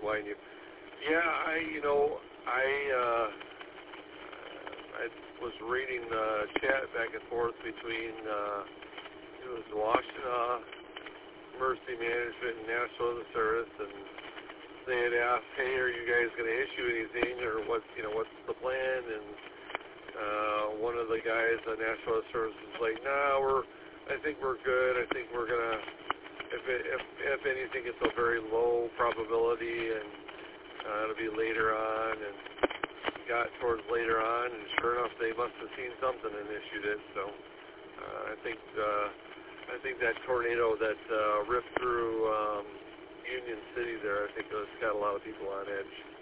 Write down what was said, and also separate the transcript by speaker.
Speaker 1: statewide. Yeah, I was reading the chat back and forth between it was Washington Emergency Management and National Weather Service, and they had asked, "Hey, are you guys going to issue anything, or what's the plan?" And one of the guys on National Weather Service was like, "No, I think we're good. I think we're gonna, if anything, it's a very low probability, and it'll be later on." And got towards later on, and sure enough, they must have seen something and issued it. So I think that tornado that ripped through Union City there, I think it's got a lot of people on edge.